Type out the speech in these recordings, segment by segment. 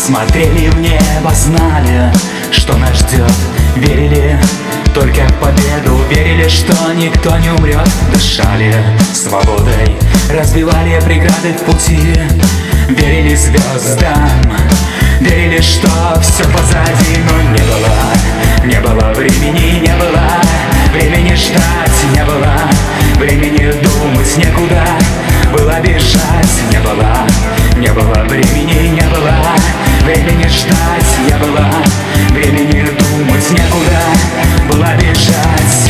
Смотрели в небо, знали, что нас ждет. Верили только в победу, верили, что никто не умрет. Дышали свободой, разбивали преграды в пути. Верили звездам, верили, что все позади. Но не было времени, не было времени ждать, не было времени думать, некуда было бежать. Не было времени, не было времени ждать, не было времени думать, некуда было бежать.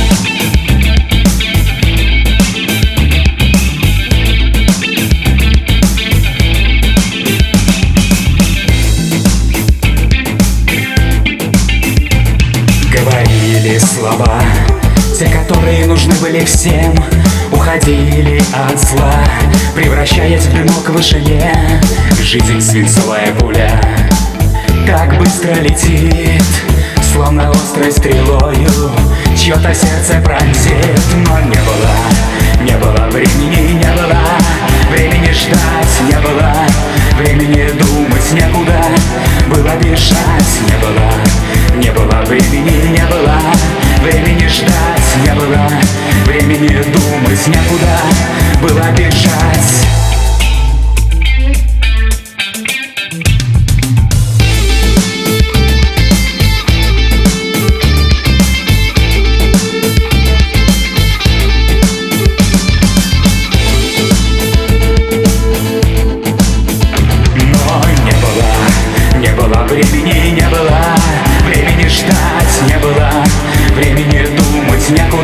Говорили слова, те, которые нужны были всем, уходили от зла, превращаясь в дымок в вышине. Жизнь свинцовая пуля так быстро летит, словно острой стрелою чье-то сердце пронзит. Но не было времени, не было времени ждать, не было времени думать, некуда было бежать. Не было времени, не было времени ждать, не было времени думать, некуда было бежать. Времени, не было времени ждать, не было времени думать, некуда